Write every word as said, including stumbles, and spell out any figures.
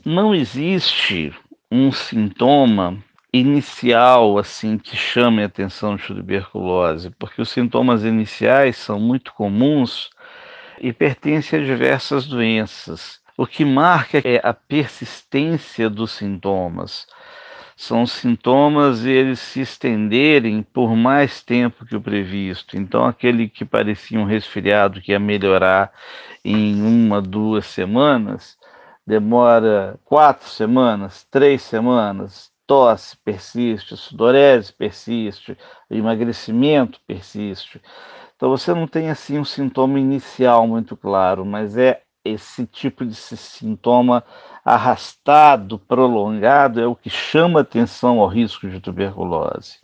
Não existe um sintoma inicial, assim, que chame a atenção de tuberculose, porque os sintomas iniciais são muito comuns e pertencem a diversas doenças. O que marca é a persistência dos sintomas. São sintomas eles se estenderem por mais tempo que o previsto. Então, aquele que parecia um resfriado que ia melhorar em uma, duas semanas, demora quatro semanas, três semanas, tosse persiste, sudorese persiste, emagrecimento persiste. Então você não tem assim um sintoma inicial muito claro, mas é esse tipo de si- sintoma arrastado, prolongado, é o que chama atenção ao risco de tuberculose.